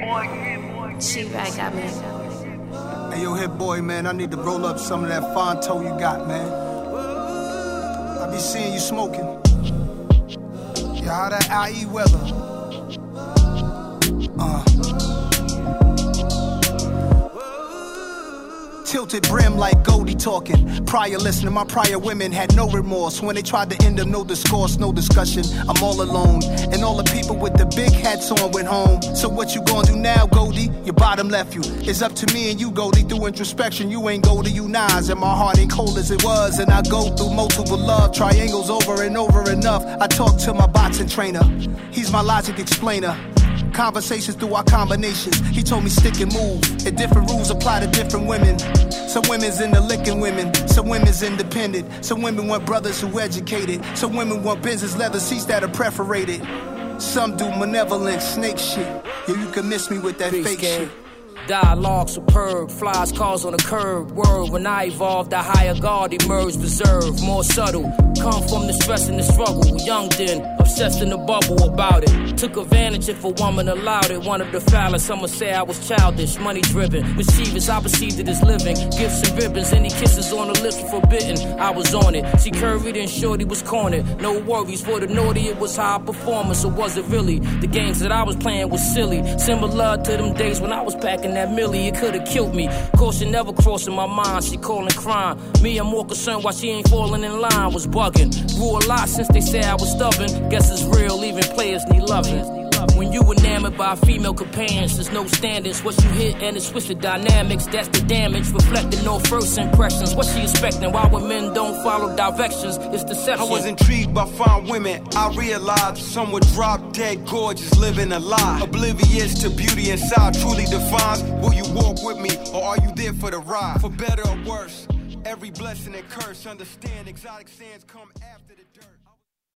She-Rag got me. Hey, yo, Hit Boy, man, I need to roll up some of that Fonto you got, man. I be seeing you smoking. Yeah, how that IE weather? Tilted brim like Goldie talking. Prior listening, my prior women had no remorse. When they tried to end them, no discourse, no discussion. I'm all alone. And all the people with the big hats on went home. So what you gonna do now, Goldie? Your bottom left you. It's up to me and you, Goldie. Through introspection, you ain't Goldie, you Nas. And my heart ain't cold as it was. And I go through multiple love triangles over and over enough. I talk to my boxing trainer. He's my logic explainer. Conversations through our combinations. He told me stick and move. And different rules apply to different women. Some women's into licking women. Some women's independent. Some women want brothers who educated. Some women want business leather seats that are perforated. Some do malevolent snake shit. Yeah, you can miss me with that fake shit. Dialogue superb, flies cars on the curb. Word, when I evolved, the higher guard emerged, reserved, more subtle. Come from the stress and the struggle. Young then, obsessed in the bubble about it. Took advantage if a woman allowed it. One of the foulest, some would say I was childish, money driven. Mischievous, I perceived it as living. Gifts and ribbons, any kisses on the lips were forbidden. I was on it. She curried and shorty was cornered. No worries for the naughty, it was high performance, or was it really? The games that I was playing was silly. Similar to them days when I was packing that millie, it could've killed me. Caution never crossing my mind, she calling crime. Me, I'm more concerned why she ain't falling in line, was bugging. Grew a lot since they said I was stubborn. Guess it's real, even players need loving. When you enamored by female companions, there's no standards. What you hit and it's twisted dynamics, that's the damage. Reflecting no first impressions. What she expecting? Why when men don't follow directions? It's deception. I was intrigued by fine women. I realized some were drop dead gorgeous, living a lie. Oblivious to beauty inside truly defines. Will you walk with me or are you there for the ride? For better or worse, every blessing and curse. Understand exotic sands come after the dirt.